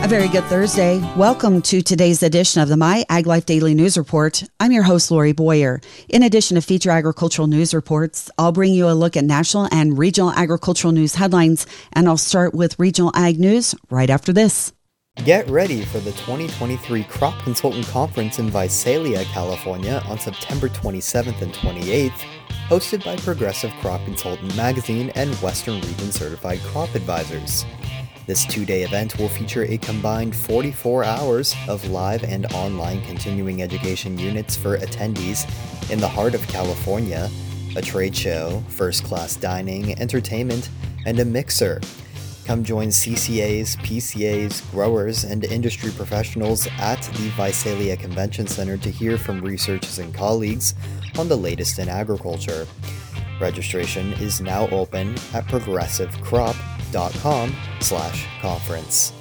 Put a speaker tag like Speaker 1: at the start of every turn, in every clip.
Speaker 1: very good Thursday. Welcome to today's edition of the My Ag Life Daily News Report. I'm your host, Lori Boyer. In addition to feature agricultural news reports, I'll bring you a look at national and regional agricultural news headlines, and I'll start with regional ag news right after this.
Speaker 2: Get ready for the 2023 Crop Consultant Conference in Visalia, California on September 27th and 28th, hosted by Progressive Crop Consultant Magazine and Western Region Certified Crop Advisors. This two-day event will feature a combined 44 hours of live and online continuing education units for attendees in the heart of California, a trade show, first-class dining, entertainment, and a mixer. Come join CCAs, PCAs, growers, and industry professionals at the Visalia Convention Center to hear from researchers and colleagues on the latest in agriculture. Registration is now open at progressivecrop.com/conference.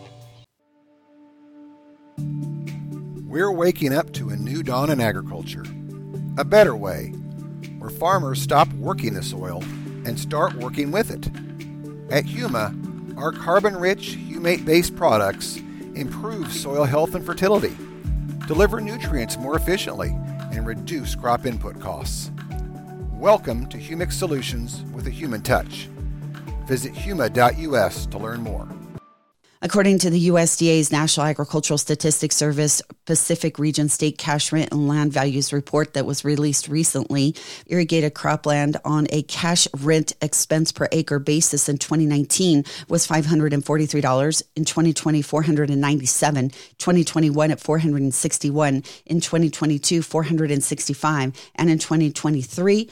Speaker 3: We're waking up to a new dawn in agriculture. A better way, where farmers stop working the soil and start working with it. At Huma, our carbon-rich, humate-based products improve soil health and fertility, deliver nutrients more efficiently, and reduce crop input costs. Welcome to Humic Solutions with a human touch. Visit huma.us to learn more.
Speaker 1: According to the USDA's National Agricultural Statistics Service Pacific Region State Cash Rent and Land Values Report that was released recently, irrigated cropland on a cash rent expense per acre basis in 2019 was $543, in 2020 $497, 2021 at $461, in 2022 $465, and in 2023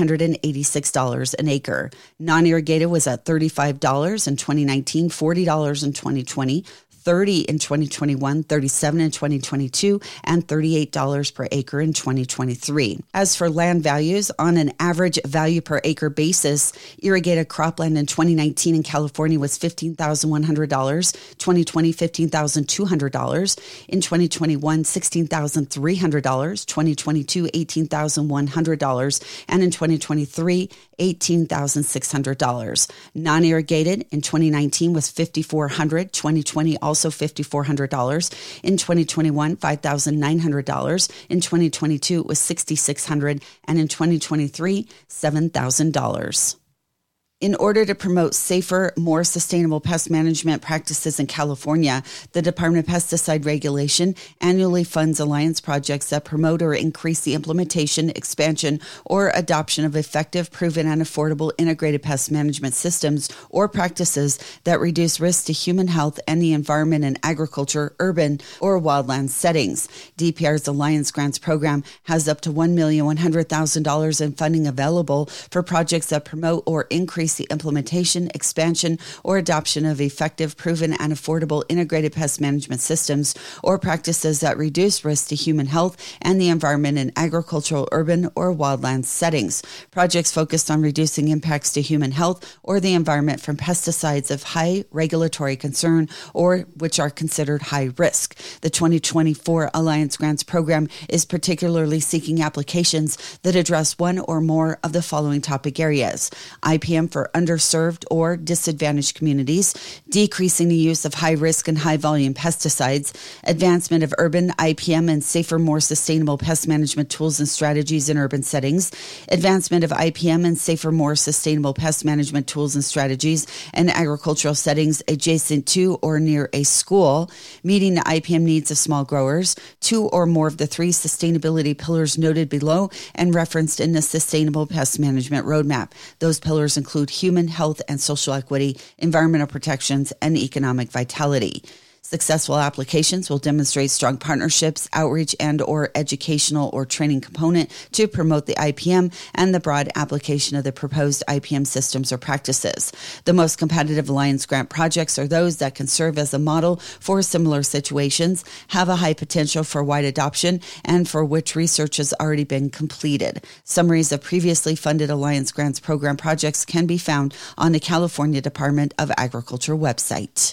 Speaker 1: $486 an acre. Non-irrigated was at $35 in 2019, $40 in 2020, $30 in 2021, $37 in 2022, and $38 per acre in 2023. As for land values, on an average value per acre basis, irrigated cropland in 2019 in California was $15,100, 2020 $15,200, in 2021 $16,300, 2022 $18,100, and in 2023 $18,600. Non-irrigated in 2019 was $5,400, 2020 also $5,400, in 2021 $5,900, in 2022 it was $6,600, and in 2023 $7,000. In order to promote safer, more sustainable pest management practices in California, the Department of Pesticide Regulation annually funds alliance projects that promote or increase the implementation, expansion, or adoption of effective, proven, and affordable integrated pest management systems or practices that reduce risk to human health and the environment in agriculture, urban, or wildland settings. DPR's Alliance Grants Program has up to $1,100,000 in funding available for projects that promote or increase the implementation, expansion, or adoption of effective, proven, and affordable integrated pest management systems or practices that reduce risk to human health and the environment in agricultural, urban, or wildland settings. Projects focused on reducing impacts to human health or the environment from pesticides of high regulatory concern or which are considered high risk. The 2024 Alliance Grants Program is particularly seeking applications that address one or more of the following topic areas: IPM for underserved or disadvantaged communities, decreasing the use of high-risk and high-volume pesticides, advancement of urban IPM and safer, more sustainable pest management tools and strategies in urban settings, advancement of IPM and safer, more sustainable pest management tools and strategies in agricultural settings adjacent to or near a school, meeting the IPM needs of small growers, two or more of the three sustainability pillars noted below and referenced in the Sustainable Pest Management Roadmap. Those pillars include human health and social equity, environmental protections, and economic vitality. Successful applications will demonstrate strong partnerships, outreach, and or educational or training component to promote the IPM and the broad application of the proposed IPM systems or practices. The most competitive Alliance grant projects are those that can serve as a model for similar situations, have a high potential for wide adoption, and for which research has already been completed. Summaries of previously funded Alliance Grants Program projects can be found on the California Department of Agriculture website.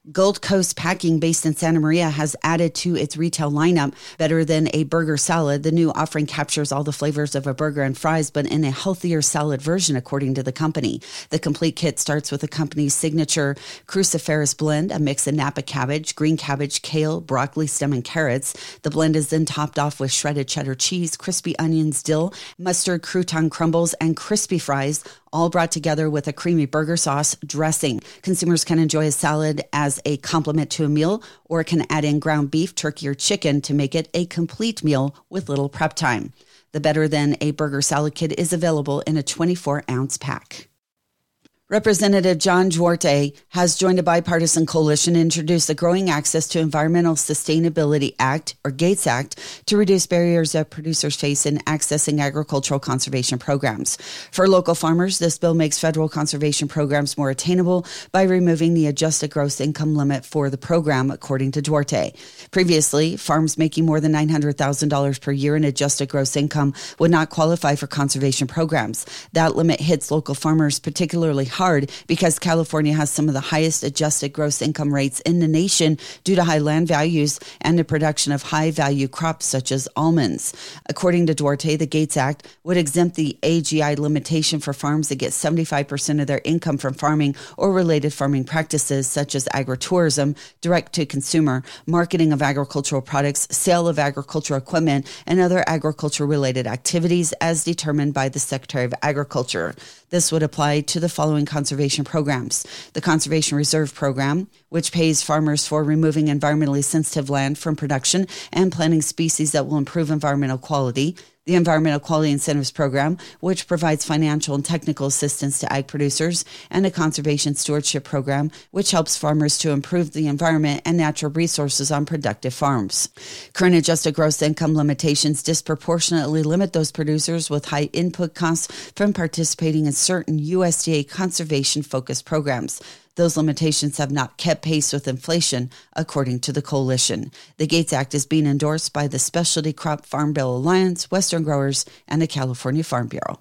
Speaker 1: Gold Coast Packing, based in Santa Maria, has added to its retail lineup Better Than a Burger Salad. The new offering captures all the flavors of a burger and fries, but in a healthier salad version, according to the company. The complete kit starts with the company's signature cruciferous blend, a mix of Napa cabbage, green cabbage, kale, broccoli stem, and carrots. The blend is then topped off with shredded cheddar cheese, crispy onions, dill, mustard, crouton crumbles, and crispy fries, all brought together with a creamy burger sauce dressing. Consumers can enjoy a salad as a complement to a meal, or can add in ground beef, turkey, or chicken to make it a complete meal with little prep time. The Better Than a Burger Salad Kit is available in a 24-ounce pack. Representative John Duarte has joined a bipartisan coalition to introduce the Growing Access to Environmental Sustainability Act, or GATES Act, to reduce barriers that producers face in accessing agricultural conservation programs. For local farmers, this bill makes federal conservation programs more attainable by removing the adjusted gross income limit for the program, according to Duarte. Previously, farms making more than $900,000 per year in adjusted gross income would not qualify for conservation programs. That limit hits local farmers particularly hard because California has some of the highest adjusted gross income rates in the nation due to high land values and the production of high-value crops such as almonds. According to Duarte, the GATES Act would exempt the AGI limitation for farms that get 75% of their income from farming or related farming practices such as agritourism, direct-to-consumer, marketing of agricultural products, sale of agricultural equipment, and other agriculture-related activities as determined by the Secretary of Agriculture. This would apply to the following conservation programs: the Conservation Reserve Program, which pays farmers for removing environmentally sensitive land from production and planting species that will improve environmental quality; the Environmental Quality Incentives Program, which provides financial and technical assistance to ag producers; and a Conservation Stewardship Program, which helps farmers to improve the environment and natural resources on productive farms. Current adjusted gross income limitations disproportionately limit those producers with high input costs from participating in certain USDA conservation-focused programs. Those limitations have not kept pace with inflation, according to the coalition. The GATES Act is being endorsed by the Specialty Crop Farm Bill Alliance, Western Growers, and the California Farm Bureau.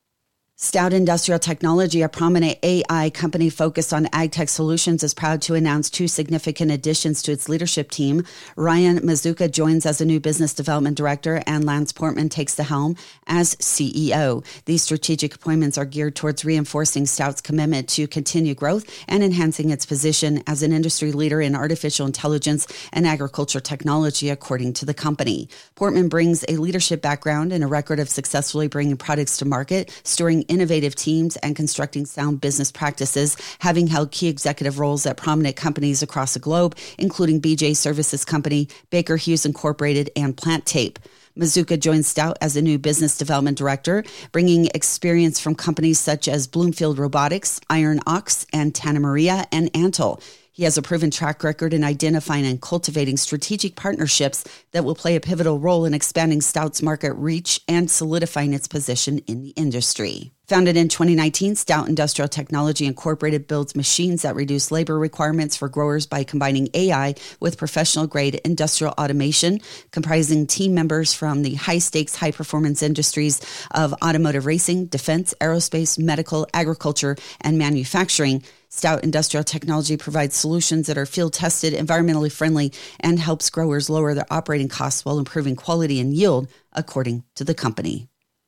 Speaker 1: Stout Industrial Technology, a prominent AI company focused on ag tech solutions, is proud to announce two significant additions to its leadership team. Ryan Mazuka joins as a new business development director, and Lance Portman takes the helm as CEO. These strategic appointments are geared towards reinforcing Stout's commitment to continued growth and enhancing its position as an industry leader in artificial intelligence and agriculture technology, according to the company. Portman brings a leadership background and a record of successfully bringing products to market, storing innovative teams, and constructing sound business practices, having held key executive roles at prominent companies across the globe, including BJ Services Company, Baker Hughes Incorporated, and Plant Tape. Mazuka joined Stout as a new business development director, bringing experience from companies such as Bloomfield Robotics, Iron Ox, and Tana Maria and Antle. He has a proven track record in identifying and cultivating strategic partnerships that will play a pivotal role in expanding Stout's market reach and solidifying its position in the industry. Founded in 2019, Stout Industrial Technology Incorporated builds machines that reduce labor requirements for growers by combining AI with professional-grade industrial automation, comprising team members from the high-stakes, high-performance industries of automotive racing, defense, aerospace, medical, agriculture, and manufacturing. Stout Industrial Technology provides solutions that are field-tested, environmentally friendly, and helps growers lower their operating costs while improving quality and yield, according to the company.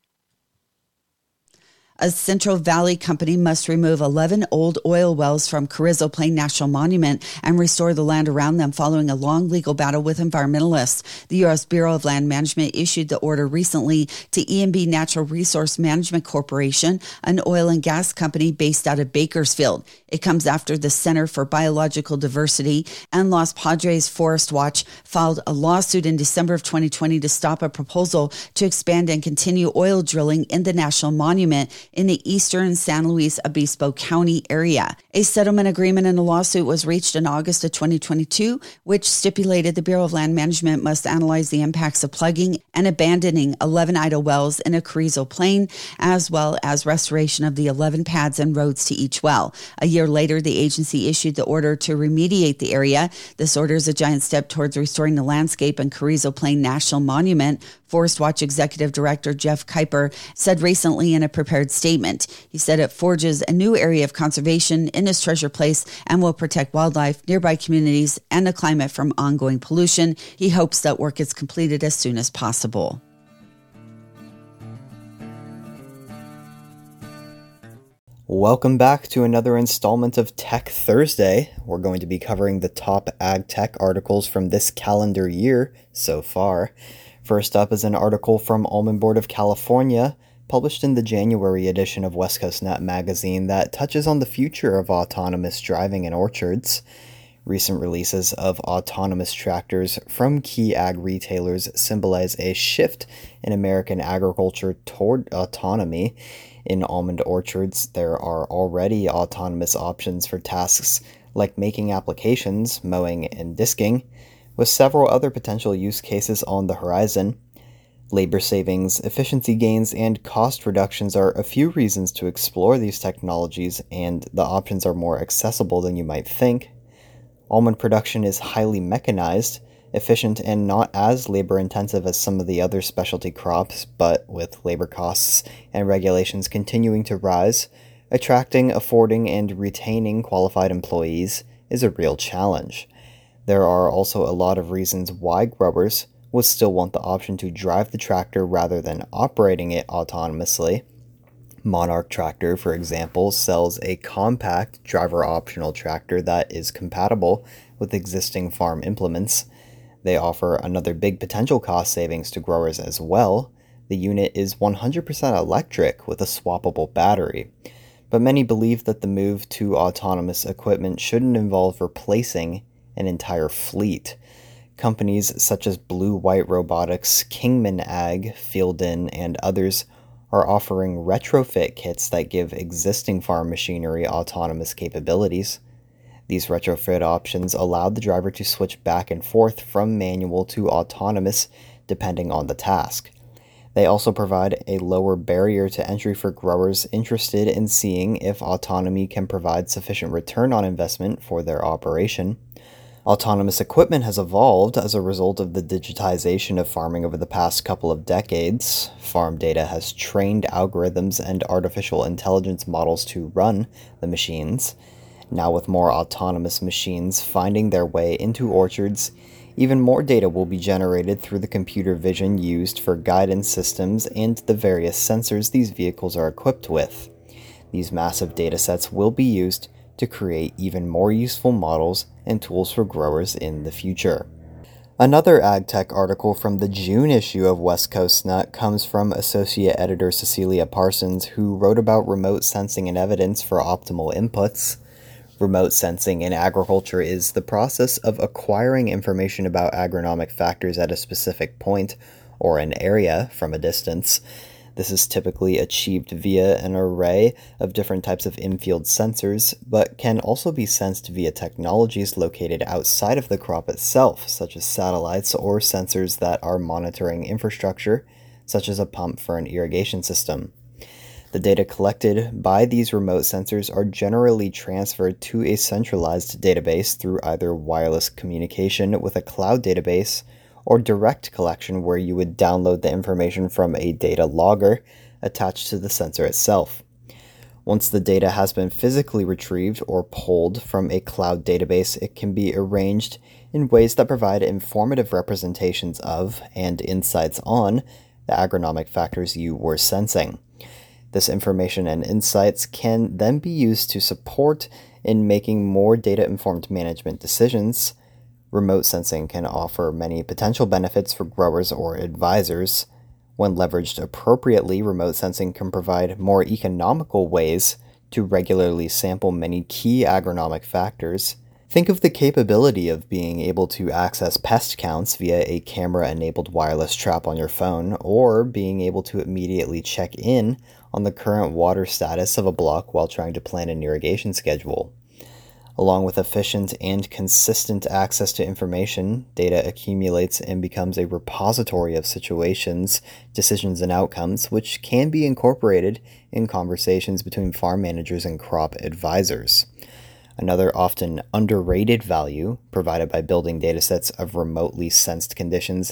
Speaker 1: A Central Valley company must remove 11 old oil wells from Carrizo Plain National Monument and restore the land around them following a long legal battle with environmentalists. The U.S. Bureau of Land Management issued the order recently to ENB Natural Resource Management Corporation, an oil and gas company based out of Bakersfield. It comes after the Center for Biological Diversity and Los Padres Forest Watch filed a lawsuit in December of 2020 to stop a proposal to expand and continue oil drilling in the National Monument in the eastern San Luis Obispo County area. A settlement agreement in the lawsuit was reached in August of 2022, which stipulated the Bureau of Land Management must analyze the impacts of plugging and abandoning 11 idle wells in a Carrizo Plain, as well as restoration of the 11 pads and roads to each well. A year later, the agency issued the order to remediate the area. This order is a giant step towards restoring the landscape in Carrizo Plain National Monument. Forest Watch Executive Director Jeff Kuiper said recently in a prepared statement. He said it forges a new area of conservation in his treasure place and will protect wildlife, nearby communities, and the climate from ongoing pollution. He hopes that work is completed as soon as possible.
Speaker 2: Welcome back to another installment of Tech Thursday. We're going to be covering the top ag tech articles from this calendar year so far. First up is an article from Almond Board of California, published in the January edition of West Coast Net magazine, that touches on the future of autonomous driving in orchards. Recent releases of autonomous tractors from key ag retailers symbolize a shift in American agriculture toward autonomy. In almond orchards, there are already autonomous options for tasks like making applications, mowing, and disking, with several other potential use cases on the horizon. Labor savings, efficiency gains, and cost reductions are a few reasons to explore these technologies, and the options are more accessible than you might think. Almond production is highly mechanized, efficient, and not as labor-intensive as some of the other specialty crops, but with labor costs and regulations continuing to rise, attracting, affording, and retaining qualified employees is a real challenge. There are also a lot of reasons why growers would still want the option to drive the tractor rather than operating it autonomously. Monarch Tractor, for example, sells a compact driver-optional tractor that is compatible with existing farm implements. They offer another big potential cost savings to growers as well. The unit is 100% electric with a swappable battery. But many believe that the move to autonomous equipment shouldn't involve replacing an entire fleet. Companies such as Blue White Robotics, Kingman Ag, Fielden, and others are offering retrofit kits that give existing farm machinery autonomous capabilities. These retrofit options allow the driver to switch back and forth from manual to autonomous depending on the task. They also provide a lower barrier to entry for growers interested in seeing if autonomy can provide sufficient return on investment for their operation. Autonomous equipment has evolved as a result of the digitization of farming over the past couple of decades. Farm data has trained algorithms and artificial intelligence models to run the machines. Now, with more autonomous machines finding their way into orchards, even more data will be generated through the computer vision used for guidance systems and the various sensors these vehicles are equipped with. These massive datasets will be used to create even more useful models and tools for growers in the future. Another AgTech article from the June issue of West Coast Net comes from Associate Editor Cecilia Parsons, who wrote about remote sensing and evidence for optimal inputs. Remote sensing in agriculture is the process of acquiring information about agronomic factors at a specific point or an area from a distance. This is typically achieved via an array of different types of in-field sensors, but can also be sensed via technologies located outside of the crop itself, such as satellites or sensors that are monitoring infrastructure, such as a pump for an irrigation system. The data collected by these remote sensors are generally transferred to a centralized database through either wireless communication with a cloud database or direct collection where you would download the information from a data logger attached to the sensor itself. Once the data has been physically retrieved or pulled from a cloud database, it can be arranged in ways that provide informative representations of and insights on the agronomic factors you were sensing. This information and insights can then be used to support in making more data-informed management decisions. Remote sensing can offer many potential benefits for growers or advisors. When leveraged appropriately, remote sensing can provide more economical ways to regularly sample many key agronomic factors. Think of the capability of being able to access pest counts via a camera-enabled wireless trap on your phone, or being able to immediately check in on the current water status of a block while trying to plan an irrigation schedule. Along with efficient and consistent access to information, data accumulates and becomes a repository of situations, decisions, and outcomes, which can be incorporated in conversations between farm managers and crop advisors. Another often underrated value provided by building datasets of remotely sensed conditions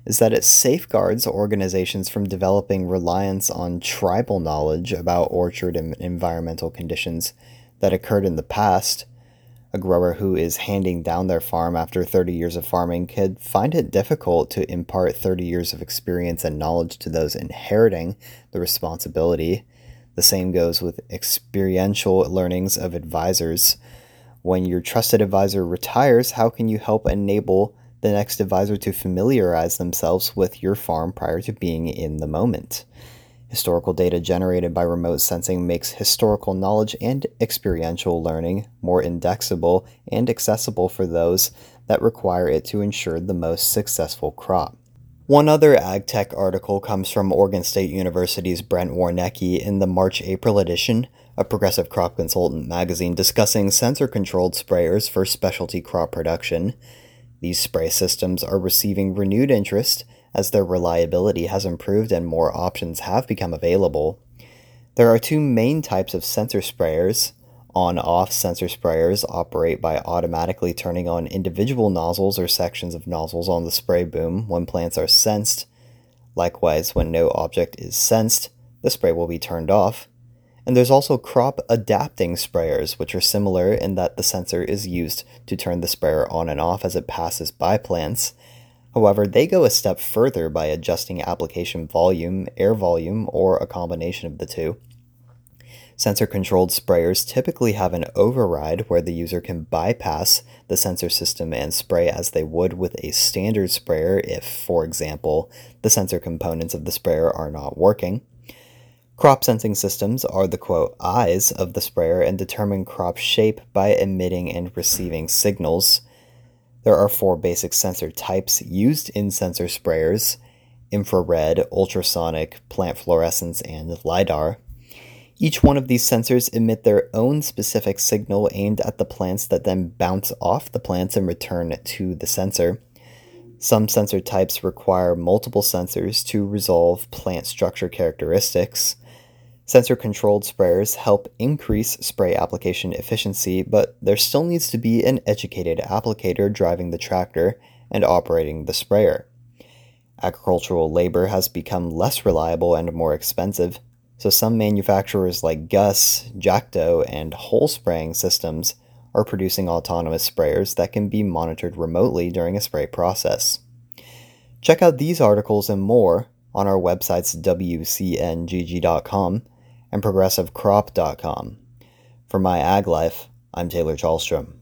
Speaker 2: is that it safeguards organizations from developing reliance on tribal knowledge about orchard and environmental conditions that occurred in the past. A grower who is handing down their farm after 30 years of farming could find it difficult to impart 30 years of experience and knowledge to those inheriting the responsibility. The same goes with experiential learnings of advisors. When your trusted advisor retires, how can you help enable the next advisor to familiarize themselves with your farm prior to being in the moment? Historical data generated by remote sensing makes historical knowledge and experiential learning more indexable and accessible for those that require it to ensure the most successful crop. One other AgTech article comes from Oregon State University's Brent Warnecki in the March-April edition of Progressive Crop Consultant magazine discussing sensor-controlled sprayers for specialty crop production. These spray systems are receiving renewed interest as their reliability has improved and more options have become available. There are two main types of sensor sprayers. On-off sensor sprayers operate by automatically turning on individual nozzles or sections of nozzles on the spray boom when plants are sensed. Likewise, when no object is sensed, the spray will be turned off. And there's also crop adapting sprayers, which are similar in that the sensor is used to turn the sprayer on and off as it passes by plants. However, they go a step further by adjusting application volume, air volume, or a combination of the two. Sensor-controlled sprayers typically have an override where the user can bypass the sensor system and spray as they would with a standard sprayer if, for example, the sensor components of the sprayer are not working. Crop sensing systems are the, quote, eyes of the sprayer and determine crop shape by emitting and receiving signals. There are 4 basic sensor types used in sensor sprayers: infrared, ultrasonic, plant fluorescence, and LiDAR. Each one of these sensors emit their own specific signal aimed at the plants that then bounce off the plants and return to the sensor. Some sensor types require multiple sensors to resolve plant structure characteristics. Sensor-controlled sprayers help increase spray application efficiency, but there still needs to be an educated applicator driving the tractor and operating the sprayer. Agricultural labor has become less reliable and more expensive, so some manufacturers like Gus, Jacto, and Hole Spraying Systems are producing autonomous sprayers that can be monitored remotely during a spray process. Check out these articles and more on our websites wcngg.com and progressivecrop.com. For My Ag Life, I'm Taylor Chalstrom.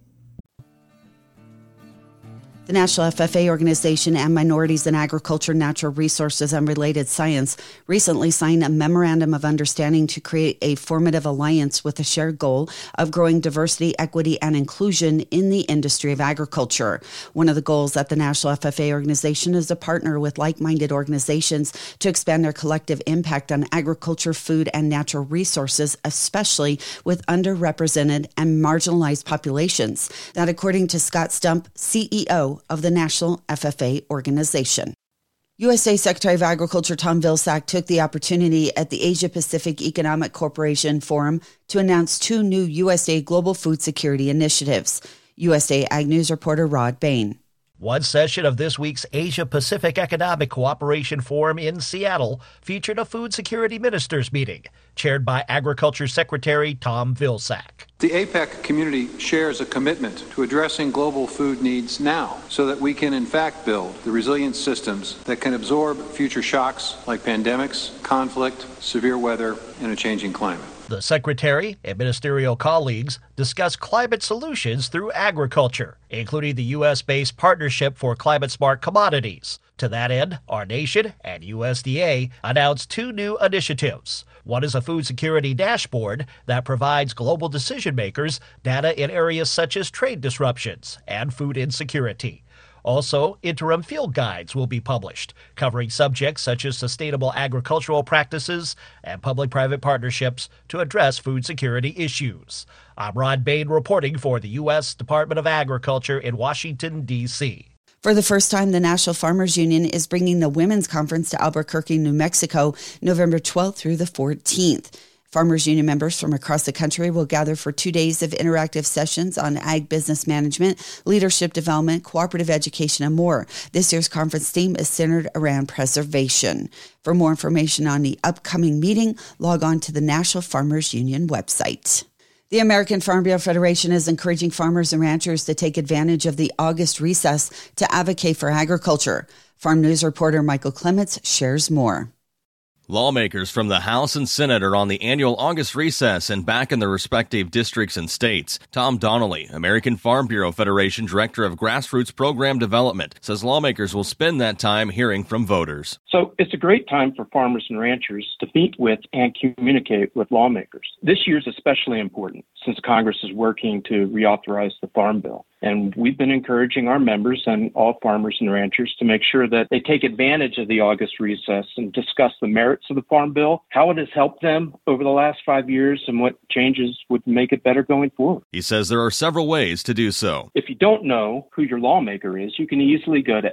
Speaker 1: The National FFA Organization and Minorities in Agriculture, Natural Resources, and Related Science recently signed a Memorandum of Understanding to create a formative alliance with a shared goal of growing diversity, equity, and inclusion in the industry of agriculture. One of the goals at the National FFA Organization is to partner with like-minded organizations to expand their collective impact on agriculture, food, and natural resources, especially with underrepresented and marginalized populations. That, according to Scott Stump, CEO of the National FFA Organization. USA Secretary of Agriculture Tom Vilsack took the opportunity at the Asia Pacific Economic Cooperation Forum to announce 2 new USDA Global Food Security initiatives. USA Ag News reporter Rod Bain.
Speaker 4: One session of this week's Asia Pacific Economic Cooperation Forum in Seattle featured a food security ministers meeting, chaired by Agriculture Secretary Tom Vilsack.
Speaker 5: The APEC community shares a commitment to addressing global food needs now so that we can in fact build the resilient systems that can absorb future shocks like pandemics, conflict, severe weather, and a changing climate.
Speaker 4: The Secretary and ministerial colleagues discussed climate solutions through agriculture, including the U.S.-based Partnership for Climate-Smart Commodities. To that end, our nation and USDA announced 2 new initiatives. One is a food security dashboard that provides global decision-makers data in areas such as trade disruptions and food insecurity. Also, interim field guides will be published, covering subjects such as sustainable agricultural practices and public-private partnerships to address food security issues. I'm Rod Bain reporting for the U.S. Department of Agriculture in Washington, D.C.
Speaker 1: For the first time, the National Farmers Union is bringing the Women's Conference to Albuquerque, New Mexico, November 12th through the 14th. Farmers Union members from across the country will gather for 2 days of interactive sessions on ag business management, leadership development, cooperative education, and more. This year's conference theme is centered around preservation. For more information on the upcoming meeting, log on to the National Farmers Union website. The American Farm Bureau Federation is encouraging farmers and ranchers to take advantage of the August recess to advocate for agriculture. Farm News reporter Michael Clements shares more.
Speaker 6: Lawmakers from the House and Senate are on the annual August recess and back in their respective districts and states. Tom Donnelly, American Farm Bureau Federation Director of Grassroots Program Development, says lawmakers will spend that time hearing from voters.
Speaker 7: So it's a great time for farmers and ranchers to meet with and communicate with lawmakers. This year is especially important since Congress is working to reauthorize the Farm Bill. And we've been encouraging our members and all farmers and ranchers to make sure that they take advantage of the August recess and discuss the merits of the Farm Bill, how it has helped them over the last 5 years, and what changes would make it better going forward.
Speaker 6: He says there are several ways to do so.
Speaker 7: If you don't know who your lawmaker is, you can easily go to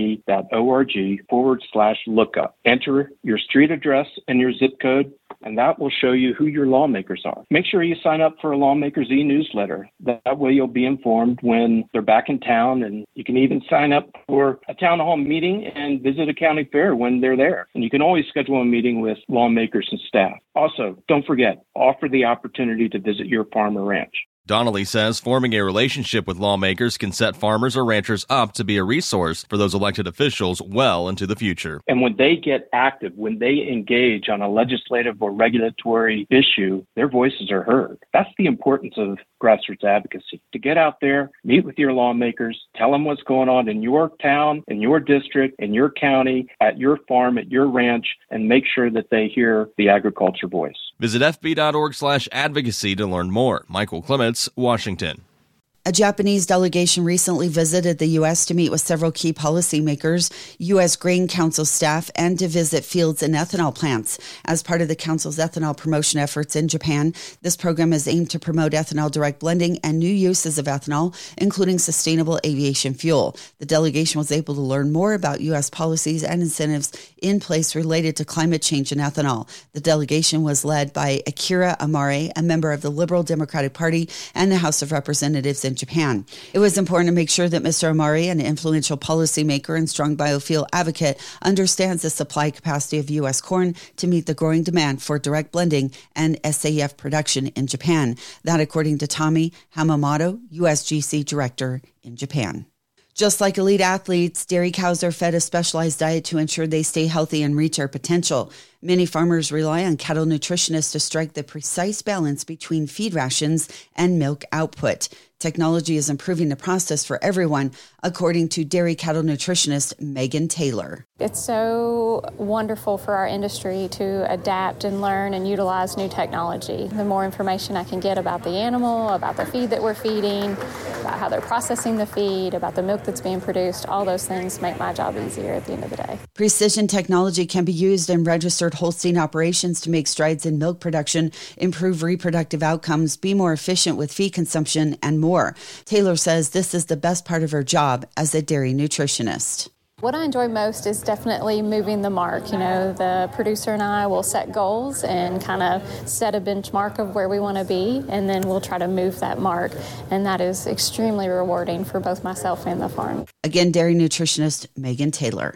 Speaker 7: fb.org/lookup. Enter your street address and your zip code, and that will show you who your lawmakers are. Make sure you sign up for a lawmaker's e-newsletter. That way you'll be informed when they're back in town, and you can even sign up for a town hall meeting and visit a county fair when they're there. And you can always schedule a meeting with lawmakers and staff. Also, don't forget, offer the opportunity to visit your farm or ranch.
Speaker 6: Donnelly says forming a relationship with lawmakers can set farmers or ranchers up to be a resource for those elected officials well into the future.
Speaker 7: And when they get active, when they engage on a legislative or regulatory issue, their voices are heard. That's the importance of grassroots advocacy. To get out there, meet with your lawmakers, tell them what's going on in your town, in your district, in your county, at your farm, at your ranch, and make sure that they hear the agriculture voice.
Speaker 6: Visit fb.org/advocacy to learn more. Michael Clements, Washington.
Speaker 1: A Japanese delegation recently visited the U.S. to meet with several key policymakers, U.S. Grain Council staff, and to visit fields and ethanol plants. As part of the Council's ethanol promotion efforts in Japan, this program is aimed to promote ethanol direct blending and new uses of ethanol, including sustainable aviation fuel. The delegation was able to learn more about U.S. policies and incentives in place related to climate change and ethanol. The delegation was led by Akira Amare, a member of the Liberal Democratic Party and the House of Representatives in Japan. It was important to make sure that Mr. Amari, an influential policymaker and strong biofuel advocate, understands the supply capacity of U.S. corn to meet the growing demand for direct blending and SAF production in Japan. That according to Tommy Hamamoto, USGC director in Japan. Just like elite athletes, dairy cows are fed a specialized diet to ensure they stay healthy and reach their potential. Many farmers rely on cattle nutritionists to strike the precise balance between feed rations and milk output. Technology is improving the process for everyone, according to dairy cattle nutritionist Megan Taylor.
Speaker 8: It's so wonderful for our industry to adapt and learn and utilize new technology. The more information I can get about the animal, about the feed that we're feeding, about how they're processing the feed, about the milk that's being produced, all those things make my job easier at the end of the day.
Speaker 1: Precision technology can be used in registered Holstein operations to make strides in milk production, improve reproductive outcomes, be more efficient with feed consumption, and more. Taylor says this is the best part of her job as a dairy nutritionist.
Speaker 8: What I enjoy most is definitely moving the mark. You know, the producer and I will set goals and kind of set a benchmark of where we want to be, and then we'll try to move that mark. And that is extremely rewarding for both myself and the farm.
Speaker 1: Again, dairy nutritionist Megan Taylor.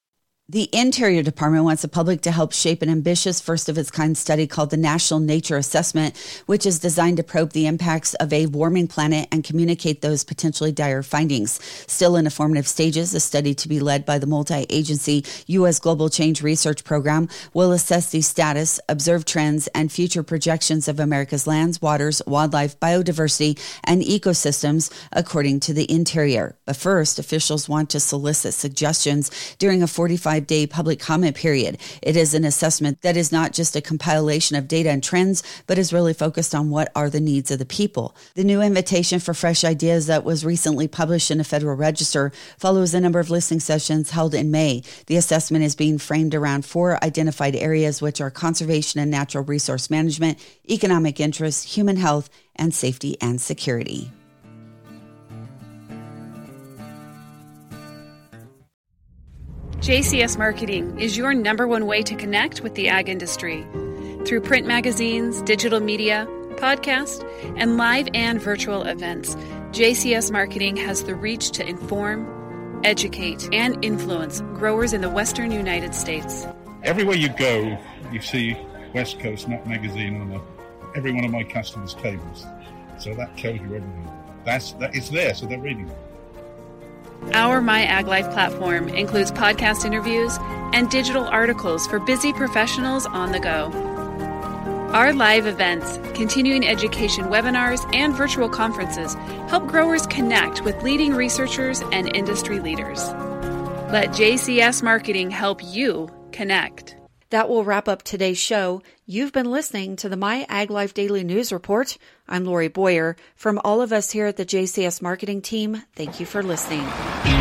Speaker 1: The Interior Department wants the public to help shape an ambitious first-of-its-kind study called the National Nature Assessment, which is designed to probe the impacts of a warming planet and communicate those potentially dire findings. Still in the formative stages, a study to be led by the multi-agency U.S. Global Change Research Program will assess the status, observe trends, and future projections of America's lands, waters, wildlife, biodiversity, and ecosystems, according to the Interior. But first, officials want to solicit suggestions during a 45-day public comment period. It is an assessment that is not just a compilation of data and trends, but is really focused on what are the needs of the people. The new invitation for fresh ideas that was recently published in the Federal Register follows a number of listening sessions held in May. The assessment is being framed around 4 identified areas, which are conservation and natural resource management, economic interests, human health, and safety and security.
Speaker 9: JCS Marketing is your #1 way to connect with the ag industry. Through print magazines, digital media, podcast, and live and virtual events, JCS Marketing has the reach to inform, educate, and influence growers in the Western United States.
Speaker 10: Everywhere you go, you see West Coast Nut Magazine on every one of my customers' tables. So that tells you everything. It's there, so they're reading it.
Speaker 9: Our My Ag Life platform includes podcast interviews and digital articles for busy professionals on the go. Our live events, continuing education webinars, and virtual conferences help growers connect with leading researchers and industry leaders. Let JCS Marketing help you connect.
Speaker 1: That will wrap up today's show. You've been listening to the My Ag Life Daily News Report. I'm Lori Boyer. From all of us here at the JCS Marketing team, thank you for listening.